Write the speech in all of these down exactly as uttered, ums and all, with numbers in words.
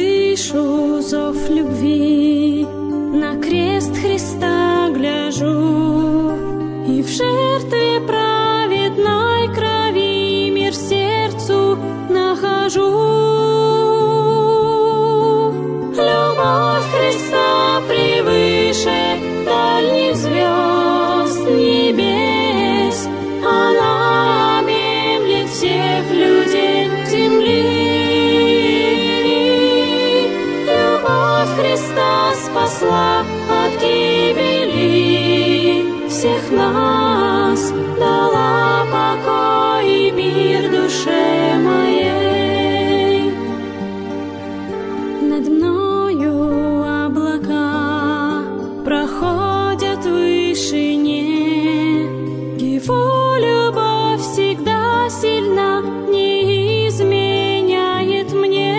слышу зов любви, на крест Христа гляжу, и в жертве праведной крови мир сердцу нахожу. Любовь Христа превыше дальних звезд небес, она объемлет всех людей земли. Любовь Христа спасла от гибели всех нас, дала покой и мир душе моей. Над мною облака проходят в вышине, Его любовь всегда сильна, не изменяет мне.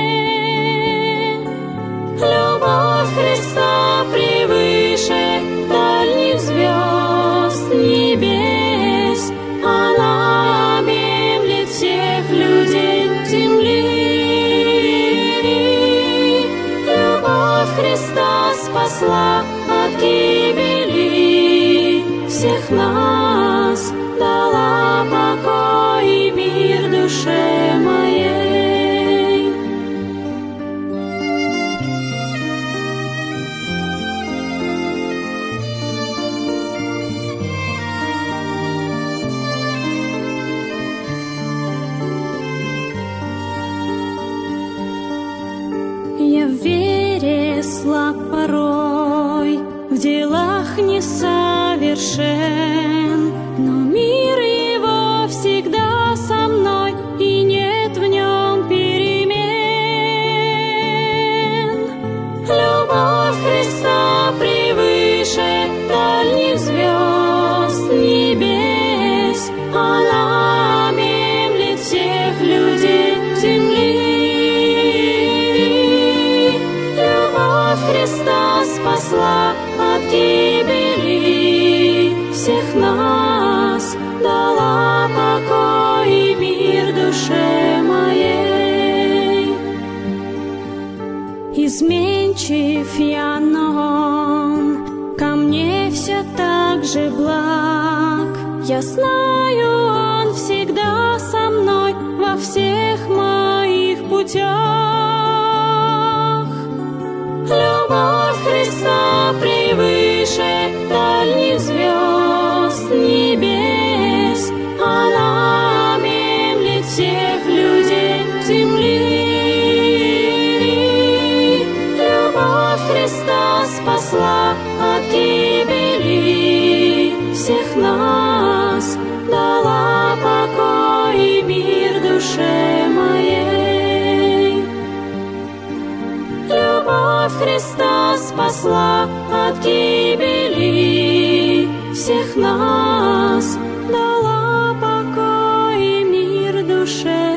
Любовь Христа превыше дальних звезд небес, она объемлет всех людей земли. Любовь Христа спасла от гибели всех нас, дала покой и мир душе моей. Я в вере слаб порой, в делах не совершен, но мир Его всегда со мной, и нет в нем перемен. Любовь Христа превыше дальних звезд небес, она объемлет всех людей земли. Любовь Христа спасла от гибели всех нас, дала покой и мир душе моей. Изменчив я, но Он ко мне все так же благ. Я знаю, Он всегда со мной во всех моих путях. Любовь Христа превыше дальних звезд небес, она объемлет всех людей земли. Любовь Христа спасла от гибели всех нас, дала покой и мир душе моей. Любовь Христа спасла от гибели всех нас, дала покой и мир душе